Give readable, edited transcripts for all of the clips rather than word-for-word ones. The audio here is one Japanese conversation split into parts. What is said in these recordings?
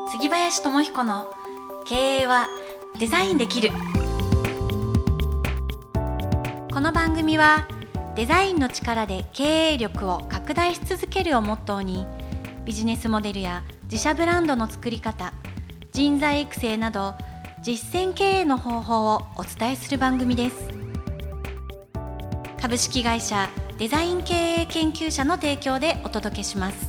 杉林智彦の経営はデザインできる。この番組はデザインの力で経営力を拡大し続けるをモットーに、ビジネスモデルや自社ブランドの作り方、人材育成など実践経営の方法をお伝えする番組です。株式会社デザイン経営研究者の提供でお届けします。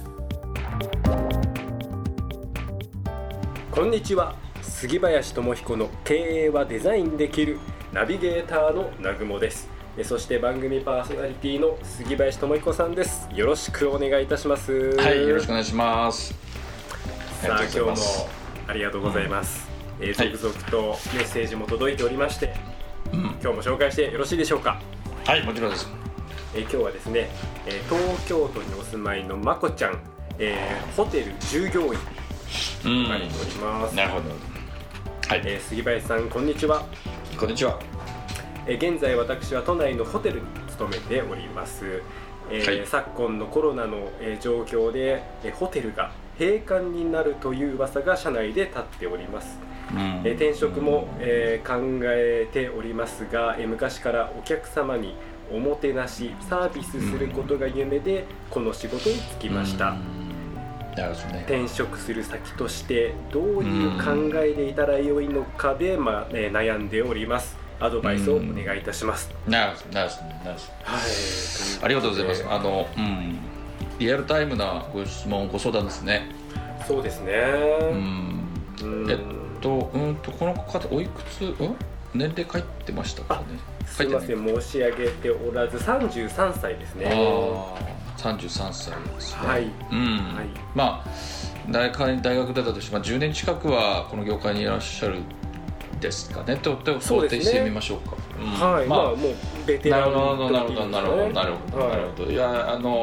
こんにちは。杉林智彦の経営はデザインできるナビゲーターの南雲です。そして番組パーソナリティの杉林智彦さんです。よろしくお願いいたします。 はい、よろしくお願いします。 さあ、今日もありがとうございます。続々とメッセージも届いておりまして、今日も紹介してよろしいでしょうか。 はい、もちろんです。 今日はですね、東京都にお住まいのまこちゃん、ホテル従業員書かれております。 なるほど。はい、 杉林さん、こんにちは。 こんにちは。 現在私は都内のホテルに勤めております。昨今のコロナの、状況で、ホテルが閉館になるという噂が社内で立っております。転職も、考えておりますが、昔からお客様におもてなしサービスすることが夢で、この仕事に就きました。転職する先としてどういう考えでいたらよいのかで、悩んでおります。アドバイスをお願いいたします。 はい、ありがとうございます。リアルタイムなご質問、ご相談ですね。 そうですね。 この方おいくつ、年齢書いてましたかね。 すみません、申し上げておらず33歳ですね。 33歳ですね。 はい。 まあ大学出たとして、10年近くはこの業界にいらっしゃるですかねと想定してみましょうか。 はい。もうベテラン。 なるほど。いや、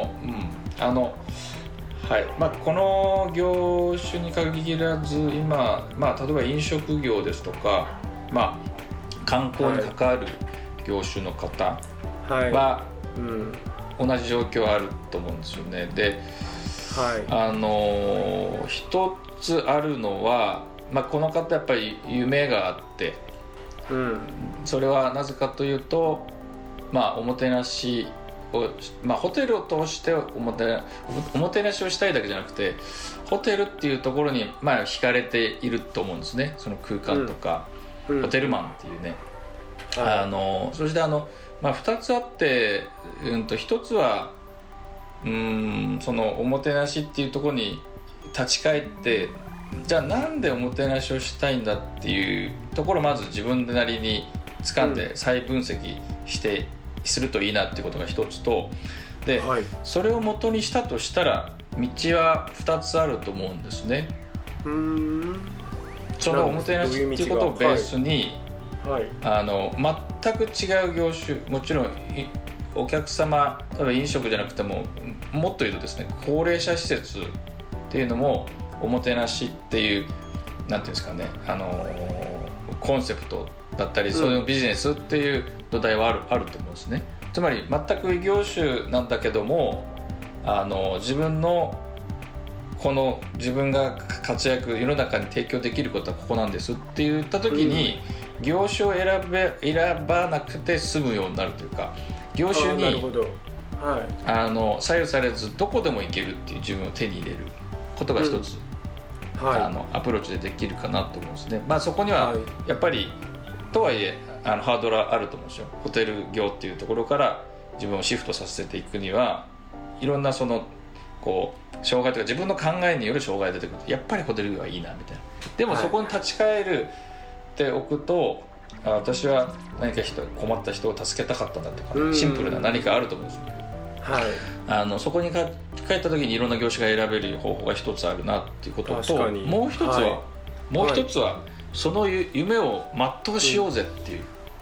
はい。この業種に限らず、今、例えば飲食業ですとか、観光に関わる業種の方は、同じ状況あると思うんですよね。で、一つあるのは、この方やっぱり夢があって、それはなぜかというと、おもてなしを、ホテルを通しておもてなしをしたいだけじゃなくて、ホテルっていうところに惹かれていると思うんですね。その空間とか、ホテルマンっていうね。そして2つあって、1つはそのおもてなしっていうところに立ち返って、じゃあなんでおもてなしをしたいんだっていうところをまず自分なりに掴んで再分析するといいなっていうことが一つと、で、それを元にしたとしたら道は2つあると思うんですね。そのおもてなしっていうことをベースに、全く違う業種、もちろんお客様、例えば飲食じゃなくてもっと言うとですね、高齢者施設っていうのもおもてなしっていう、なんていうんですかね、コンセプトだったり、そういうビジネスっていう土台はあると思うんですね。つまり全く異業種なんだけども、自分が活躍、世の中に提供できることはここなんですって言った時に、業種を選ばなくて済むようになるというか、業種に左右されずどこでも行けるっていう自分を手に入れることが一つ、アプローチでできるかなと思うんですね。そこにはやっぱり、とはいえハードルはあると思うんですよ。ホテル業っていうところから自分をシフトさせていくには、いろんな障害とか自分の考えによる障害が出てくる。やっぱりホテル業はいいなみたいな。でもそこに立ち返るっておくと、私は何か困った人を助けたかったんだとか、シンプルな何かあると思うんですよ。そこに帰った時にいろんな業種が選べる方法が一つあるなっていうことと、もう一つはその夢を全うしようぜって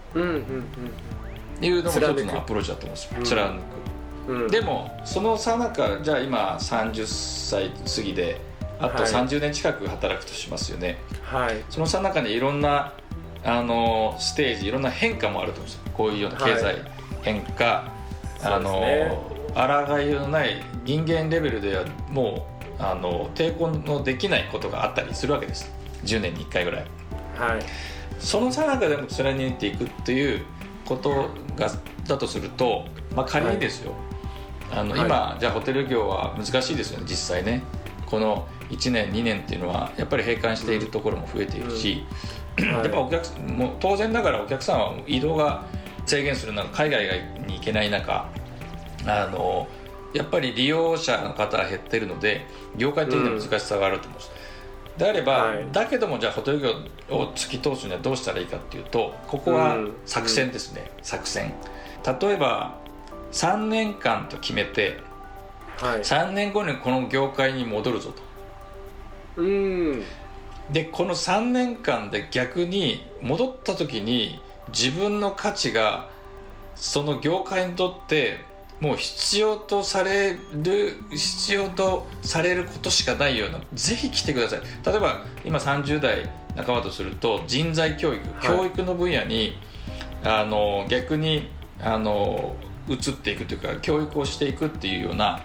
いうのも一つのアプローチだと思うんですよ。貫く。でもそのさなか、じゃあ今30歳過ぎであと30年近く働くとしますよね。そのさなかにいろんなステージ、いろんな変化もあると思うんですよ。こういうような経済変化、抗いようのない人間レベルではもう抵抗のできないことがあったりするわけです。10年に1回ぐらい、 はい、 その最中でも貫いていくっていうことだとすると、仮にですよ、今じゃあホテル業は難しいですよね、実際ね。この1年2年っていうのはやっぱり閉館しているところも増えているし、やっぱもう当然ながらお客さんは移動が制限する中、海外に行けない中、やっぱり利用者の方が減っているので業界的には難しさがあると思うんです。であれば、だけどもじゃあホテル業を突き通すにはどうしたらいいかっていうと、ここは作戦ですね、作戦。例えば3年間と決めて、3年後にこの業界に戻るぞと。でこの3年間で逆に戻った時に自分の価値がその業界にとってもう必要とされることしかないような、ぜひ来てください。例えば今30代半ばとすると人材教育、教育の分野に逆に移っていくというか教育をしていくっていうような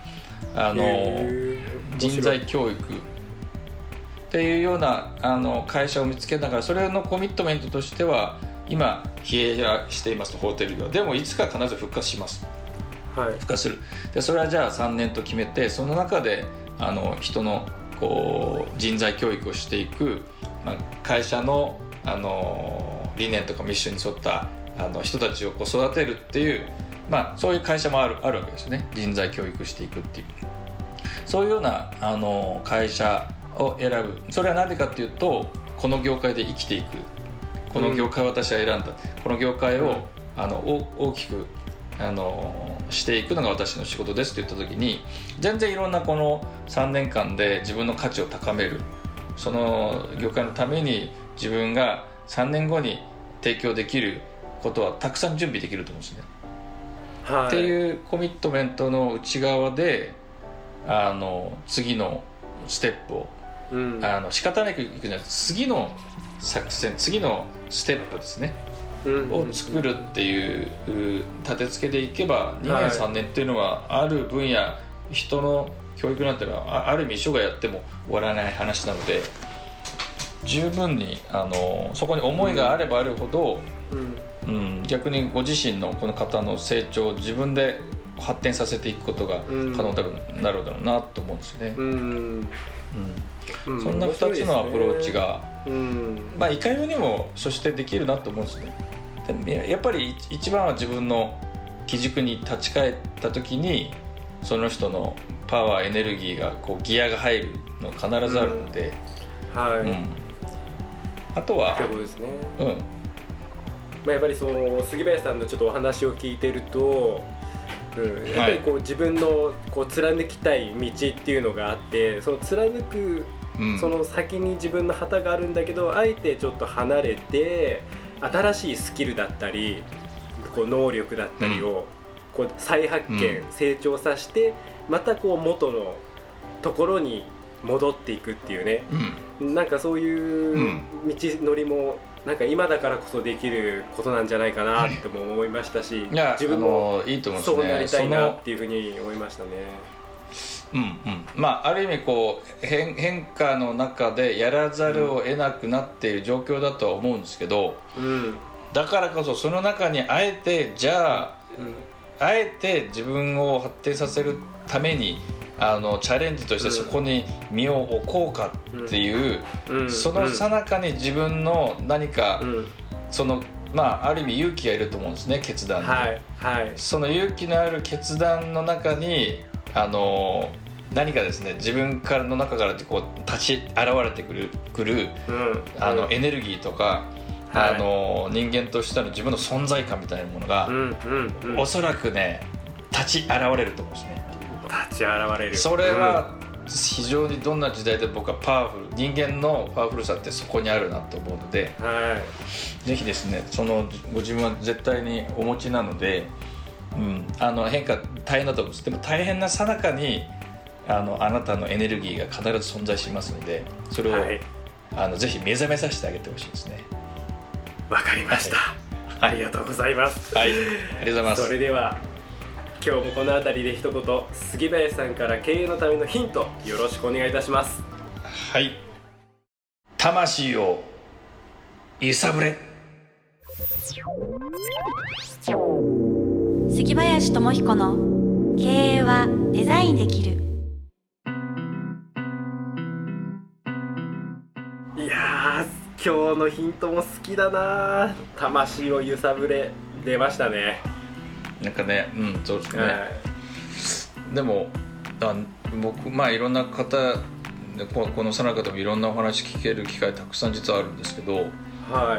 人材教育っていうような会社を見つけながら、それのコミットメントとしては今疲弊していますと、ホテル業でもいつか必ず復活します、復活する。でそれはじゃあ3年と決めて、その中で人の人材教育をしていく、会社の理念とかミッションに沿った人たちを育てるっていう、そういう会社もあるわけですね。人材教育していくっていう、そういうような会社を選ぶ。それは何でかっていうと、この業界で生きていく、この業界を私は選んだ、この業界を大きくしていくのが私の仕事ですと言った時に、全然いろんなこの3年間で自分の価値を高める、その業界のために自分が3年後に提供できることはたくさん準備できると思うんですね、っていうコミットメントの内側で次のステップを、仕方なくいくんじゃない、次の作戦、次のステップですね、を作るっていう立て付けでいけば、2年3年っていうのはある分野、人の教育なんていうのはある意味書がやっても終わらない話なので、十分にそこに思いがあればあるほど、逆にご自身のこの方の成長を自分で発展させていくことが可能になるだろうなと思うんですよね。そんな2つのアプローチが、いかようにもそしてできるなと思うんですね。でやっぱり一番は自分の基軸に立ち返った時に、その人のパワー、エネルギーがギアが入るの必ずあるので、あとはそうですね、やっぱりその杉林さんのちょっとお話を聞いてると、やっぱり自分の貫きたい道っていうのがあって、その貫くその先に自分の旗があるんだけど、あえてちょっと離れて新しいスキルだったり能力だったりを再発見、成長させて、また元のところに戻っていくっていうね、なんかそういう道のりもなんか今だからこそできることなんじゃないかなっても思いましたし、自分もそうなりたいなっていうふうに思いましたね。 ある意味変化の中でやらざるを得なくなっている状況だとは思うんですけど、だからこそその中にあえてあえて自分を発展させるためにチャレンジとしてそこに身を置こうかっていう、その最中に自分の何か、ある意味勇気がいると思うんですね、決断に、その勇気のある決断の中に何かですね、自分からの中から立ち現れてくる、エネルギーとか、人間としての自分の存在感みたいなものが、おそらくね立ち現れると思うんですね。 立ち現れる。 それは非常にどんな時代で僕はパワフル、人間のパワフルさってそこにあるなと思うので、ぜひですね、そのご自分は絶対にお持ちなので、変化大変だと思うんです。でも大変な最中にあなたのエネルギーが必ず存在しますので、それを、ぜひ目覚めさせてあげてほしいですね。 わかりました、ありがとうございます。 ありがとうございます。 それでは今日もこの辺りで一言杉林さんから経営のためのヒントよろしくお願いいたします。 はい、魂を揺さぶれ。 杉林智彦の経営はデザインできる。 いやー、今日のヒントも好きだな。魂を揺さぶれ出ましたね。 なんかね、そうですね、でも僕いろんな方このさなかでもいろんなお話聞ける機会たくさん実はあるんですけど、 はい、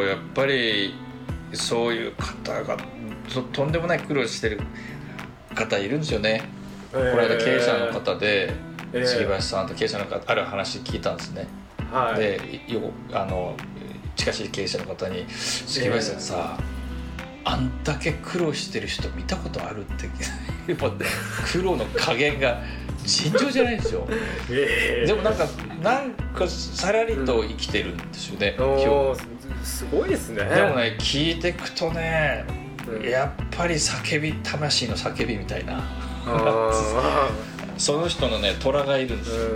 やっぱりそういう方がとんでもない苦労してる方いるんですよね。この間経営者の方で、杉林さんと経営者の方ある話聞いたんですね。で近しい経営者の方に杉林さんさ、あんだけ苦労してる人見たことあるって苦労の加減が尋常じゃないんですよ。でもなんかさらりと生きてるんですよね、 すごいですね。 でもね、聞いてくとね、やっぱり魂の叫びみたいなその人のね、虎がいるんですよ。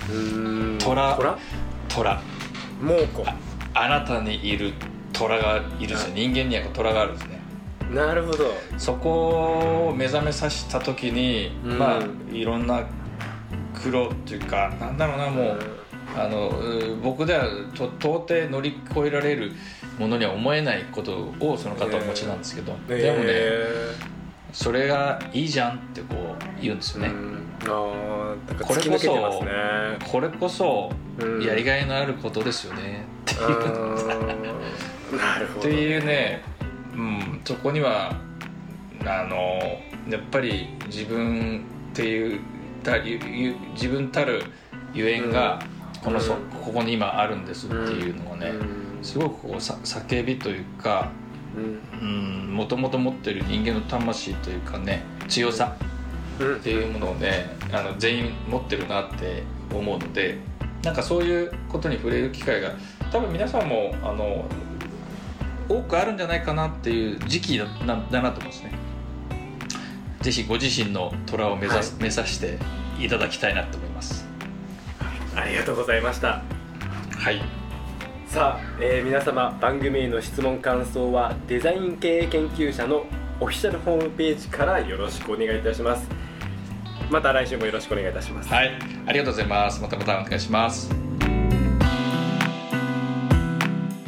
虎猛虎。 あなたにいる虎がいるんですよ。人間には虎があるんですね。 なるほど。 そこを目覚めさせた時に、いろんな苦労っていうか、なんだろうな、もう僕では到底乗り越えられるものには思えないことをその方はお持ちなんですけど、でもね、それがいいじゃんってこう言うんですよね。これこそやりがいのあることですよねっていうなるほど、 っていうね、そこにはやっぱり自分っていう自分たるゆえんがここに今あるんですっていうのをね、すごくこう叫びというか、もともと持ってる人間の魂というかね、強さっていうものをね、全員持ってるなって思うので、なんかそういうことに触れる機会が多分皆さんも多くあるんじゃないかなっていう時期だなと思うんですね。ぜひご自身の虎を目指していただきたいなと思います。 ありがとうございました。 はい。 さあ、皆様番組への質問感想はデザイン経営研究者のオフィシャルホームページからよろしくお願いいたします。また来週もよろしくお願いいたします。 はい、ありがとうございます。またお願いします。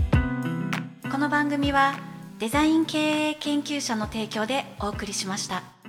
この番組はデザイン経営研究者の提供でお送りしました。